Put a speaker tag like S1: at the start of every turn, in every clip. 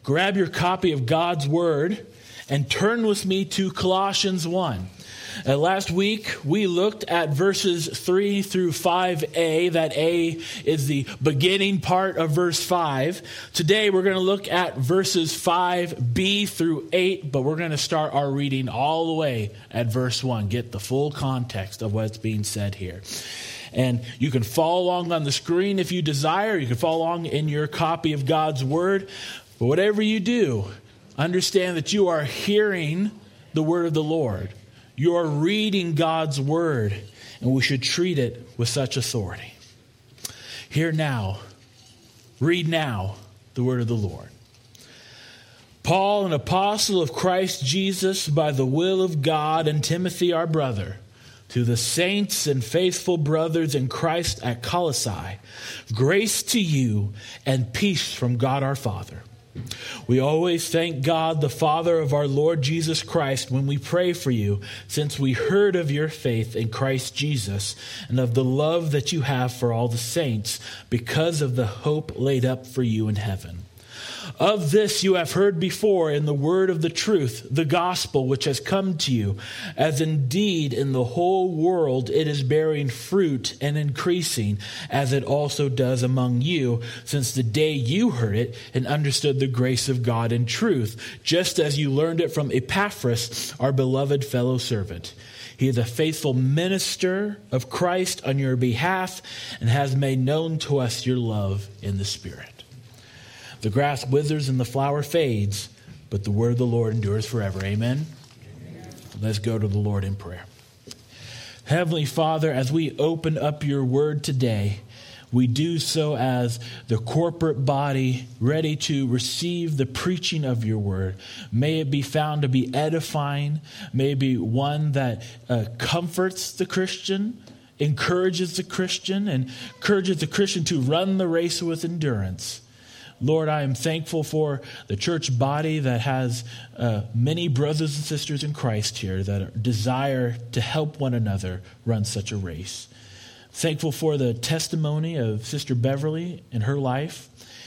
S1: grab your copy of God's Word and turn with me to Colossians 1. Last week, we looked at verses 3 through 5a. That A is the beginning part of verse 5. Today, we're going to look at verses 5b through 8, but we're going to start our reading all the way at verse 1. Get the full context of what's being said here. And you can follow along on the screen if you desire. You can follow along in your copy of God's Word. But whatever you do, understand that you are hearing the word of the Lord. You are reading God's Word, and we should treat it with such authority. Hear now, read now the word of the Lord. Paul, an apostle of Christ Jesus, by the will of God, and Timothy, our brother, to the saints and faithful brothers in Christ at Colossae, grace to you and peace from God our Father. We always thank God, the Father of our Lord Jesus Christ, when we pray for you, since we heard of your faith in Christ Jesus and of the love that you have for all the saints, because of the hope laid up for you in heaven. Of this you have heard before in the word of the truth, the gospel which has come to you, as indeed in the whole world it is bearing fruit and increasing, as it also does among you, since the day you heard it and understood the grace of God in truth, just as you learned it from Epaphras, our beloved fellow servant. He is a faithful minister of Christ on your behalf and has made known to us your love in the Spirit. The grass withers and the flower fades, but the word of the Lord endures forever. Amen? Amen. Let's go to the Lord in prayer. Heavenly Father, as we open up your word today, we do so as the corporate body ready to receive the preaching of your word. May it be found to be edifying. May it be one that comforts the Christian, encourages the Christian, and encourages the Christian to run the race with endurance. Lord, I am thankful for the church body that has many brothers and sisters in Christ here that desire to help one another run such a race. Thankful for the testimony of Sister Beverly in her life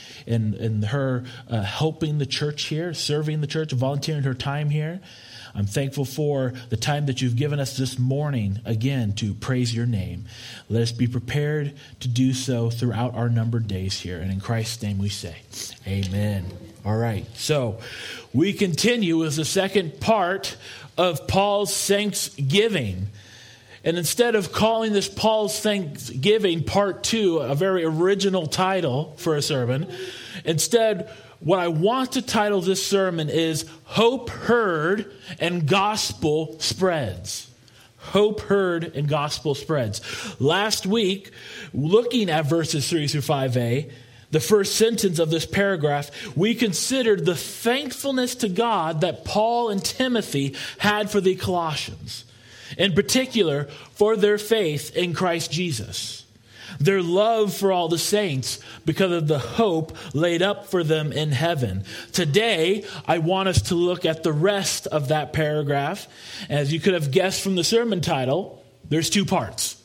S1: and her helping the church here, serving the church, volunteering her time here. I'm thankful for the time that you've given us this morning, again, to praise your name. Let us be prepared to do so throughout our numbered days here. And in Christ's name we say, amen. All right, so we continue with the second part of Paul's thanksgiving. And instead of calling this Paul's Thanksgiving Part 2, a very original title for a sermon, instead, what I want to title this sermon is Hope Heard and Gospel Spreads. Hope heard and gospel spreads. Last week, looking at verses 3 through 5a, the first sentence of this paragraph, we considered the thankfulness to God that Paul and Timothy had for the Colossians, in particular for their faith in Christ Jesus. Their love for all the saints because of the hope laid up for them in heaven. Today, I want us to look at the rest of that paragraph. As you could have guessed from the sermon title, there's two parts.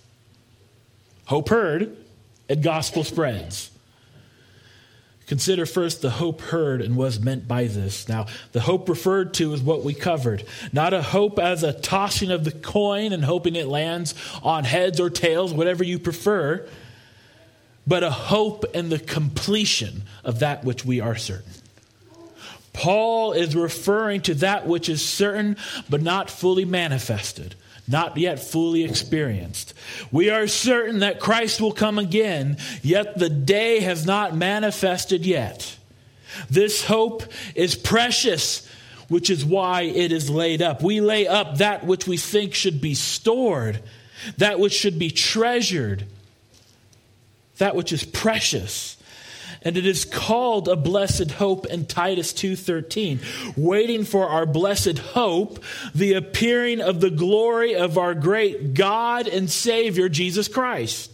S1: Hope heard and gospel spreads. Consider first the hope heard and what's meant by this. Now, the hope referred to is what we covered. Not a hope as a tossing of the coin and hoping it lands on heads or tails, whatever you prefer, but a hope in the completion of that which we are certain. Paul is referring to that which is certain but not fully manifested, not yet fully experienced. We are certain that Christ will come again, yet the day has not manifested yet. This hope is precious, which is why it is laid up. We lay up that which we think should be stored, that which should be treasured, that which is precious. And it is called a blessed hope in Titus 2:13, waiting for our blessed hope, the appearing of the glory of our great God and Savior, Jesus Christ.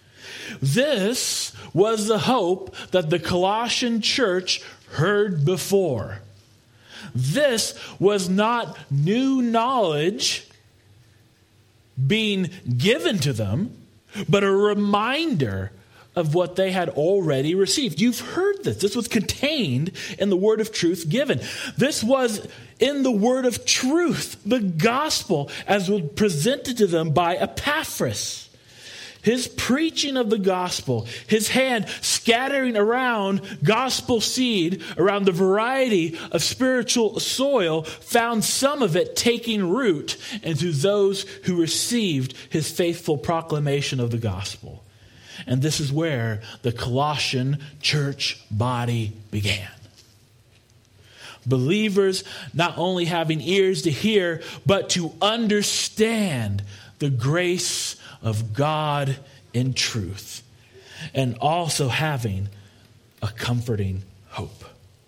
S1: This was the hope that the Colossian church heard before. This was not new knowledge being given to them, but a reminder of what they had already received. You've heard this. This was contained in the word of truth given. This was in the word of truth, the gospel, as was presented to them by Epaphras. His preaching of the gospel, his hand scattering around gospel seed around the variety of spiritual soil, found some of it taking root into those who received his faithful proclamation of the gospel. And this is where the Colossian church body began. Believers not only having ears to hear, but to understand the grace of God in truth, and also having a comforting hope.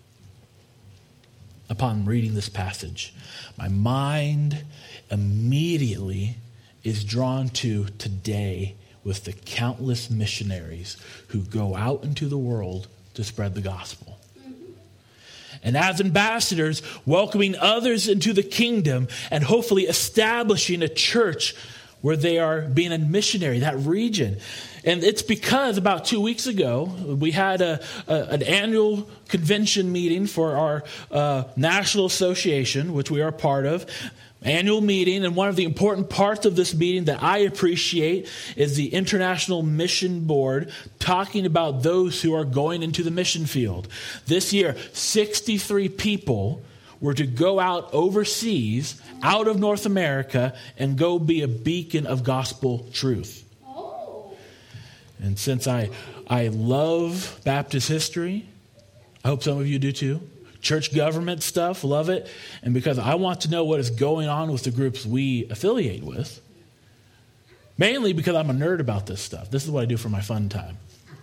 S1: Upon reading this passage, my mind immediately is drawn to today with the countless missionaries who go out into the world to spread the gospel. And as ambassadors, welcoming others into the kingdom and hopefully establishing a church where they are being a missionary, that region. And it's because about 2 weeks ago, we had an annual convention meeting for our national association, which we are part of. Annual meeting, and one of the important parts of this meeting that I appreciate is the International Mission Board talking about those who are going into the mission field. This year, 63 people were to go out overseas, out of North America, and go be a beacon of gospel truth. Oh. And since I love Baptist history, I hope some of you do too. Church government stuff, love it. And because I want to know what is going on with the groups we affiliate with, mainly because I'm a nerd about this stuff. This is what I do for my fun time.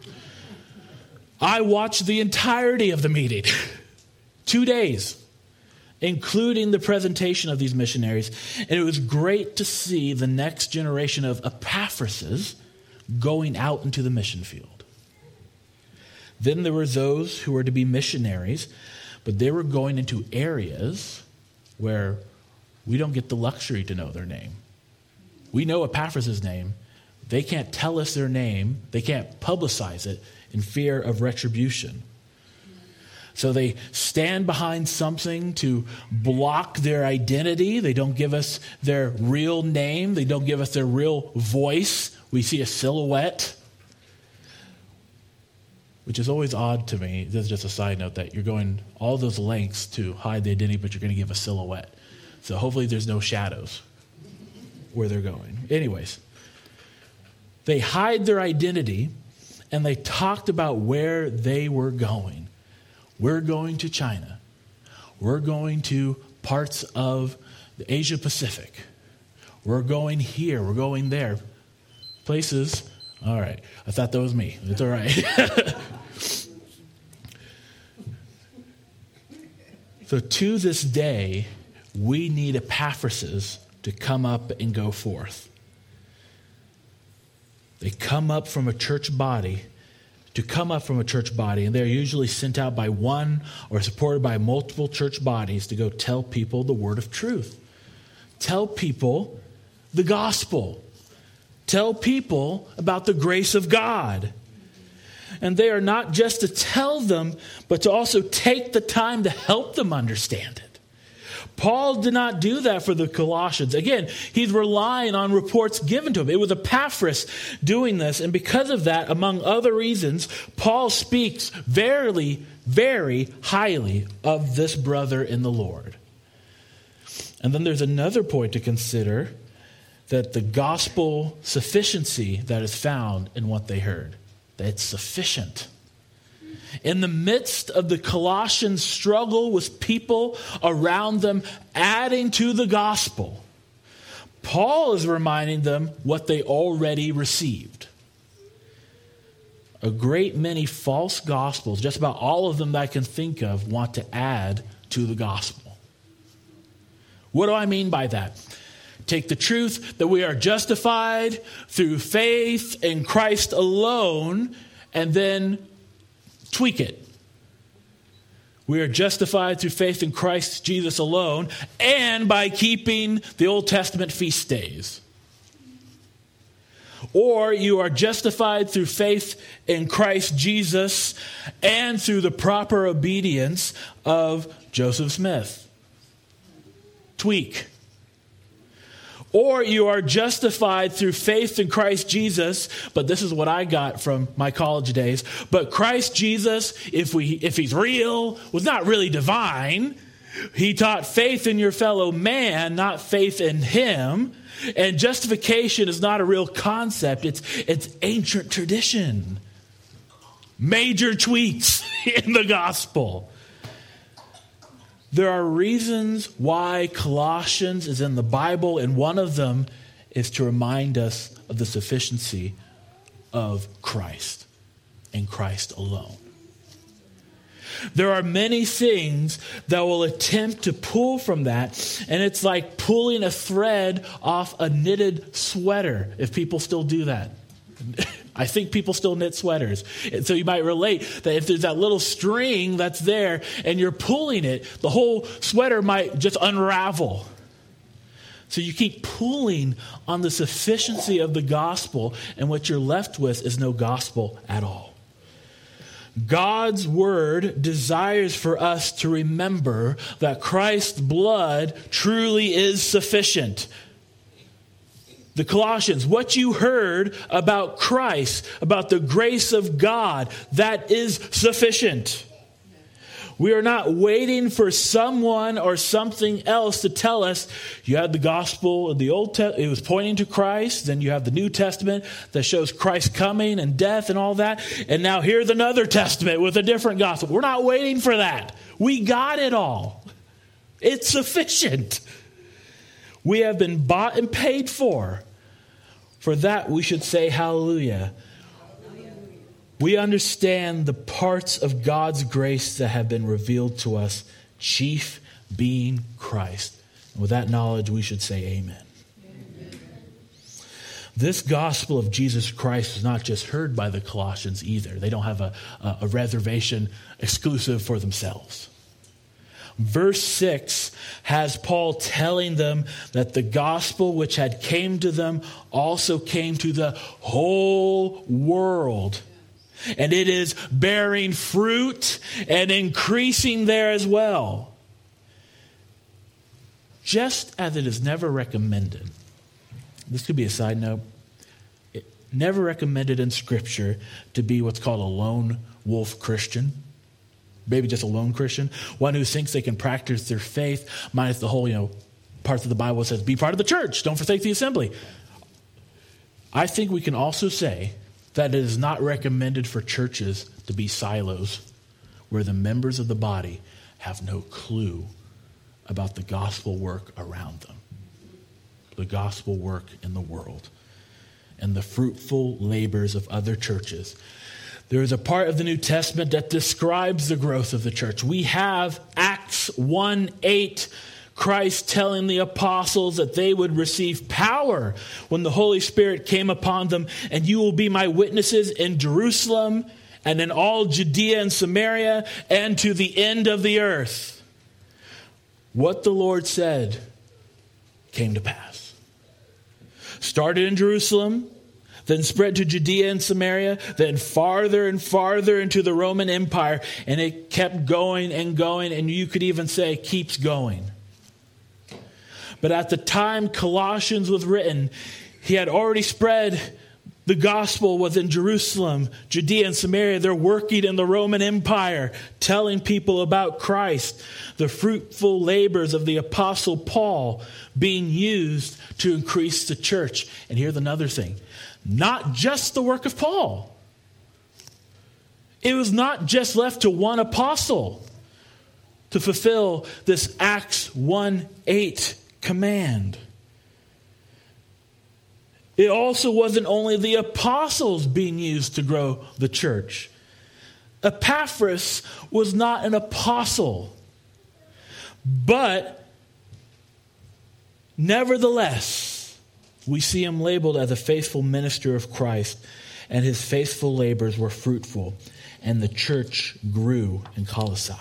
S1: I watched the entirety of the meeting, 2 days, including the presentation of these missionaries. And it was great to see the next generation of Epaphrases going out into the mission field. Then there were those who were to be missionaries, but they were going into areas where we don't get the luxury to know their name. We know Epaphras' name. They can't tell us their name. They can't publicize it in fear of retribution. So they stand behind something to block their identity. They don't give us their real name. They don't give us their real voice. We see a silhouette, which is always odd to me. This is just a side note that you're going all those lengths to hide the identity, but you're going to give a silhouette. So hopefully there's no shadows where they're going. Anyways, they hide their identity, and they talked about where they were going. We're going to China. We're going to parts of the Asia Pacific. We're going here. We're going there. Places. All right. I thought that was me. It's all right. So to this day, we need Epaphrases to come up and go forth. They come up from a church body. To come up from a church body, and they're usually sent out by one or supported by multiple church bodies to go tell people the word of truth. Tell people the gospel. Tell people about the grace of God. And they are not just to tell them, but to also take the time to help them understand it. Paul did not do that for the Colossians. Again, he's relying on reports given to him. It was Epaphras doing this. And because of that, among other reasons, Paul speaks very, very highly of this brother in the Lord. And then there's another point to consider, that the gospel sufficiency that is found in what they heard. That it's sufficient. In the midst of the Colossians' struggle with people around them adding to the gospel, Paul is reminding them what they already received. A great many false gospels, just about all of them that I can think of, want to add to the gospel. What do I mean by that? Take the truth that we are justified through faith in Christ alone, and then tweak it. We are justified through faith in Christ Jesus alone, and by keeping the Old Testament feast days. or you are justified through faith in Christ Jesus and through the proper obedience of Joseph Smith. Tweak. Or you are justified through faith in Christ Jesus, but this is what I got from my college days. But Christ Jesus, if he's real, was not really divine. He taught faith in your fellow man, not faith in him. And justification is not a real concept. It's ancient tradition. Major tweaks in the gospel. There are reasons why Colossians is in the Bible, and one of them is to remind us of the sufficiency of Christ and Christ alone. There are many things that will attempt to pull from that, and it's like pulling a thread off a knitted sweater, if people still do that. I think people still knit sweaters. And so you might relate that if there's that little string that's there and you're pulling it, the whole sweater might just unravel. So you keep pulling on the sufficiency of the gospel, and what you're left with is no gospel at all. God's word desires for us to remember that Christ's blood truly is sufficient. The Colossians, what you heard about Christ, about the grace of God, that is sufficient. We are not waiting for someone or something else to tell us, you had the gospel of the Old Testament, it was pointing to Christ. Then you have the New Testament that shows Christ coming and death and all that. And now here's another testament with a different gospel. We're not waiting for that. We got it all. It's sufficient. We have been bought and paid for. For that we should say hallelujah. We understand the parts of God's grace that have been revealed to us, chief being Christ. And with that knowledge, we should say amen. Amen. This gospel of Jesus Christ is not just heard by the Colossians either. They don't have a reservation exclusive for themselves. Verse 6 has Paul telling them that the gospel which had came to them also came to the whole world. And it is bearing fruit and increasing there as well. Just as it is never recommended, this could be a side note, never recommended in Scripture to be what's called a lone wolf Christian. Maybe just a lone Christian. One who thinks they can practice their faith, minus the whole, parts of the Bible that says, be part of the church, don't forsake the assembly. I think we can also say that it is not recommended for churches to be silos where the members of the body have no clue about the gospel work around them, the gospel work in the world, and the fruitful labors of other churches. There is a part of the New Testament that describes the growth of the church. We have Acts 1:8, Christ telling the apostles that they would receive power when the Holy Spirit came upon them, and you will be my witnesses in Jerusalem and in all Judea and Samaria and to the end of the earth. What the Lord said came to pass. Started in Jerusalem, then spread to Judea and Samaria, then farther and farther into the Roman Empire, and it kept going, and you could even say keeps going. But at the time Colossians was written, he had already spread the gospel was in Jerusalem, Judea, and Samaria. They're working in the Roman Empire, telling people about Christ. The fruitful labors of the Apostle Paul being used to increase the church. And here's another thing. Not just the work of Paul. It was not just left to one apostle to fulfill this Acts 1:8 command. It also wasn't only the apostles being used to grow the church. Epaphras was not an apostle, but nevertheless, we see him labeled as a faithful minister of Christ, and his faithful labors were fruitful, and the church grew in Colossae.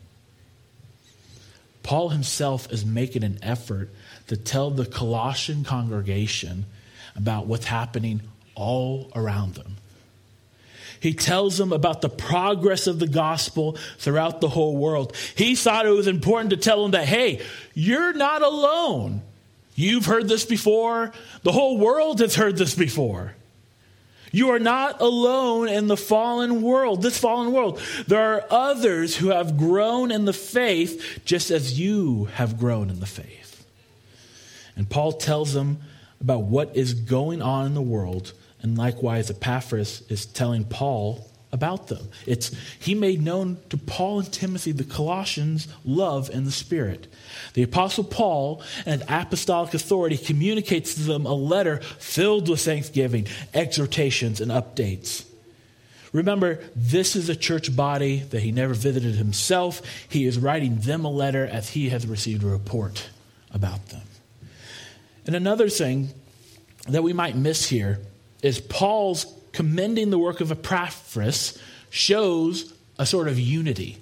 S1: Paul himself is making an effort to tell the Colossian congregation about what's happening all around them. He tells them about the progress of the gospel throughout the whole world. He thought it was important to tell them that, hey, you're not alone. You've heard this before. The whole world has heard this before. You are not alone in the fallen world, this fallen world. There are others who have grown in the faith just as you have grown in the faith. And Paul tells them about what is going on in the world, and likewise Epaphras is telling Paul about them. He made known to Paul and Timothy the Colossians' love in the Spirit. The Apostle Paul, and apostolic authority, communicates to them a letter filled with thanksgiving, exhortations, and updates. Remember, this is a church body that he never visited himself. He is writing them a letter as he has received a report about them. And another thing that we might miss here is Paul's commending the work of Epaphras shows a sort of unity.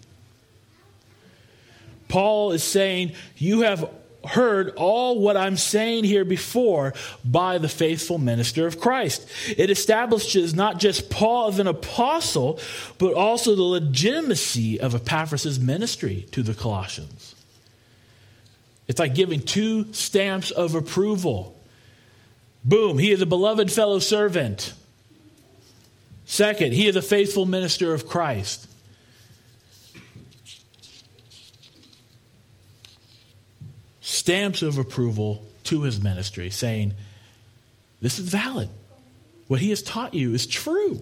S1: Paul is saying, you have heard all what I'm saying here before by the faithful minister of Christ. It establishes not just Paul as an apostle, but also the legitimacy of Epaphras' ministry to the Colossians. It's like giving two stamps of approval. Boom, he is a beloved fellow servant. Second, he is a faithful minister of Christ. Stamps of approval to his ministry, saying, this is valid. What he has taught you is true.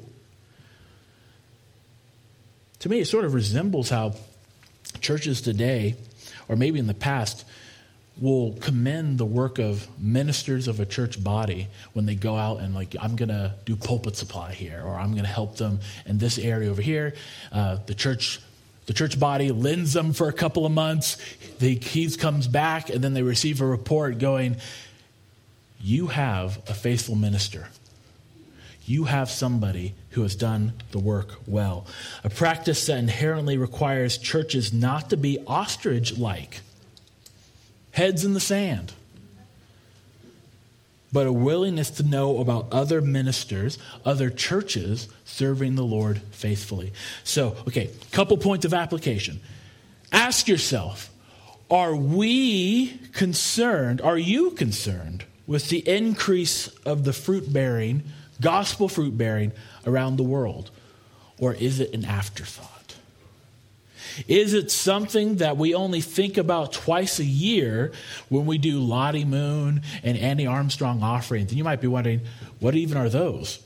S1: To me, it sort of resembles how churches today, or maybe in the past, will commend the work of ministers of a church body when they go out and I'm going to do pulpit supply here, or I'm going to help them in this area over here. The church body lends them for a couple of months. He comes back, and then they receive a report going, you have a faithful minister. You have somebody who has done the work well. A practice that inherently requires churches not to be ostrich-like, heads in the sand, but a willingness to know about other ministers, other churches serving the Lord faithfully. So, couple points of application. Ask yourself, are you concerned with the increase of the gospel fruit bearing around the world? Or is it an afterthought? Is it something that we only think about twice a year when we do Lottie Moon and Annie Armstrong offerings? And you might be wondering, what even are those?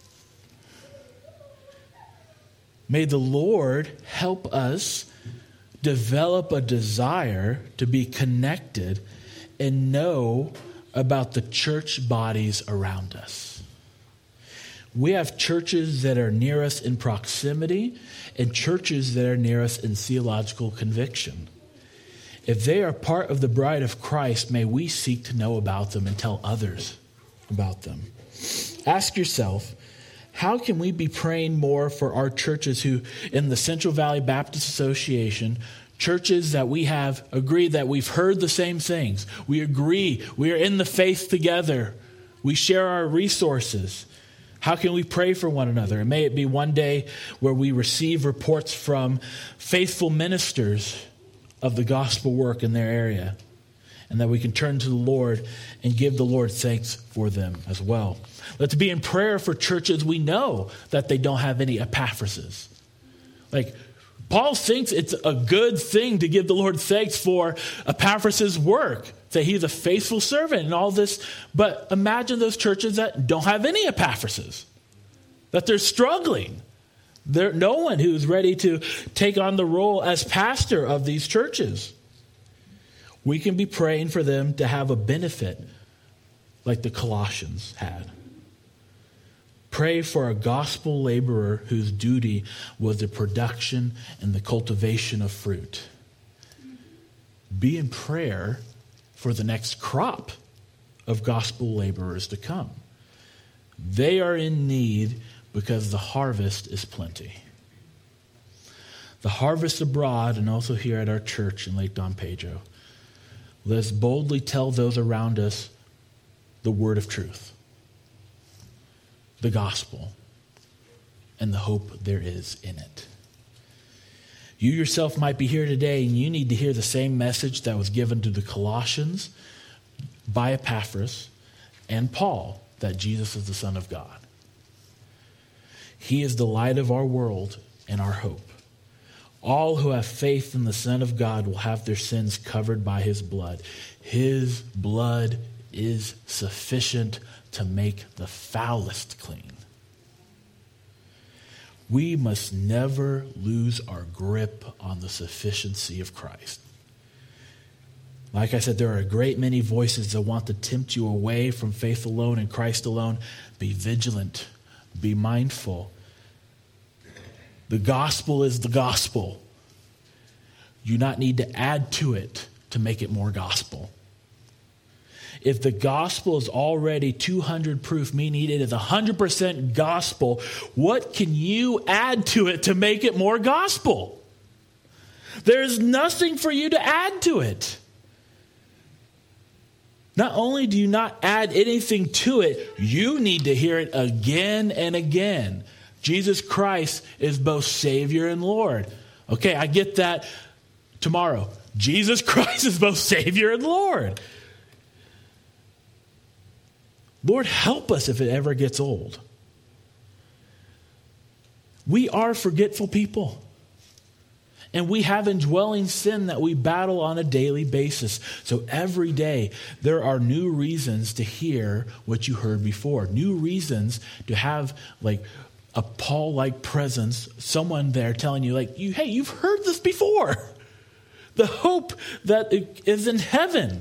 S1: May the Lord help us develop a desire to be connected and know about the church bodies around us. We have churches that are near us in proximity and churches that are near us in theological conviction. If they are part of the bride of Christ, may we seek to know about them and tell others about them. Ask yourself, how can we be praying more for our churches who, in the Central Valley Baptist Association, churches that we have agreed that we've heard the same things. We agree. We are in the faith together. We share our resources. How can we pray for one another? And may it be one day where we receive reports from faithful ministers of the gospel work in their area, and that we can turn to the Lord and give the Lord thanks for them as well. Let's be in prayer for churches we know that they don't have any Epaphrases. Paul thinks it's a good thing to give the Lord thanks for Epaphras' work, that he's a faithful servant and all this. But imagine those churches that don't have any Epaphrases, that they're struggling. There's no one who's ready to take on the role as pastor of these churches. We can be praying for them to have a benefit like the Colossians had. Pray for a gospel laborer whose duty was the production and the cultivation of fruit. Be in prayer for the next crop of gospel laborers to come. They are in need because the harvest is plenty. The harvest abroad and also here at our church in Lake Don Pedro. Let us boldly tell those around us the word of truth. the gospel and the hope there is in it. You yourself might be here today and you need to hear the same message that was given to the Colossians by Epaphras and Paul, that Jesus is the Son of God. He is the light of our world and our hope. All who have faith in the Son of God will have their sins covered by his blood. His blood is sufficient to make the foulest clean. We must never lose our grip on the sufficiency of Christ. Like I said, there are a great many voices that want to tempt you away from faith alone and Christ alone. Be vigilant. Be mindful. The gospel is the gospel. You do not need to add to it to make it more gospel. If the gospel is already 200 proof, meaning it is 100% gospel, what can you add to it to make it more gospel? There's nothing for you to add to it. Not only do you not add anything to it, you need to hear it again and again. Jesus Christ is both Savior and Lord. Okay, I get that tomorrow. Jesus Christ is both Savior and Lord. Lord, help us if it ever gets old. We are forgetful people. And we have indwelling sin that we battle on a daily basis. So every day there are new reasons to hear what you heard before. New reasons to have like a Paul-like presence. Someone there telling you like, hey, you've heard this before. The hope that is in heaven.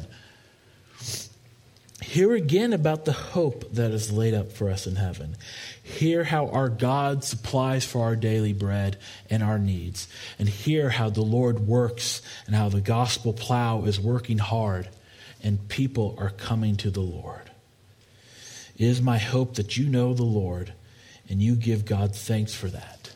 S1: Hear again about the hope that is laid up for us in heaven. Hear how our God supplies for our daily bread and our needs. And hear how the Lord works and how the gospel plow is working hard and people are coming to the Lord. It is my hope that you know the Lord and you give God thanks for that.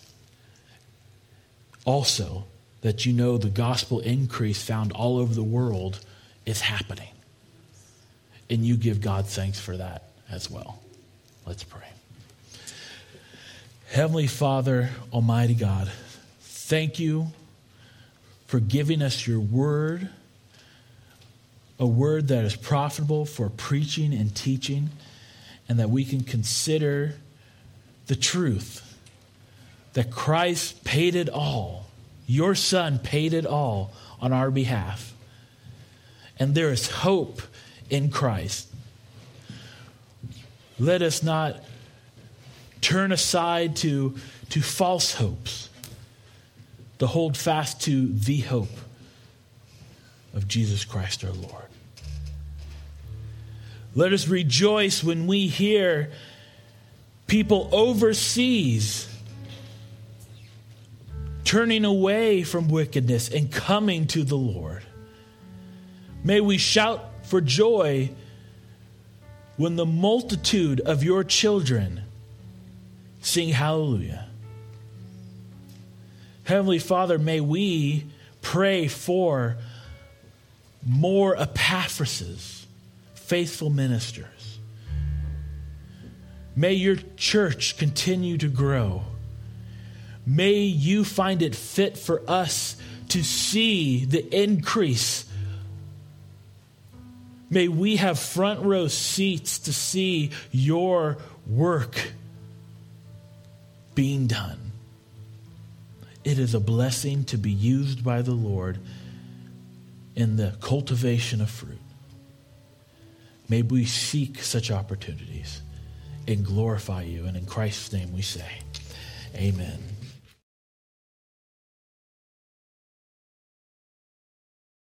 S1: Also, that you know the gospel increase found all over the world is happening. And you give God thanks for that as well. Let's pray. Heavenly Father, Almighty God, thank you for giving us your word, a word that is profitable for preaching and teaching, and that we can consider the truth that Christ paid it all. Your Son paid it all on our behalf. And there is hope in Christ. Let us not turn aside to false hopes, to hold fast to the hope of Jesus Christ our Lord. Let us rejoice when we hear people overseas turning away from wickedness and coming to the Lord. May we shout for joy when the multitude of your children sing hallelujah. Heavenly Father, may we pray for more Epaphrases, faithful ministers. May your church continue to grow. May you find it fit for us to see the increase. May we have front row seats to see your work being done. It is a blessing to be used by the Lord in the cultivation of fruit. May we seek such opportunities and glorify you. And in Christ's name we say, amen.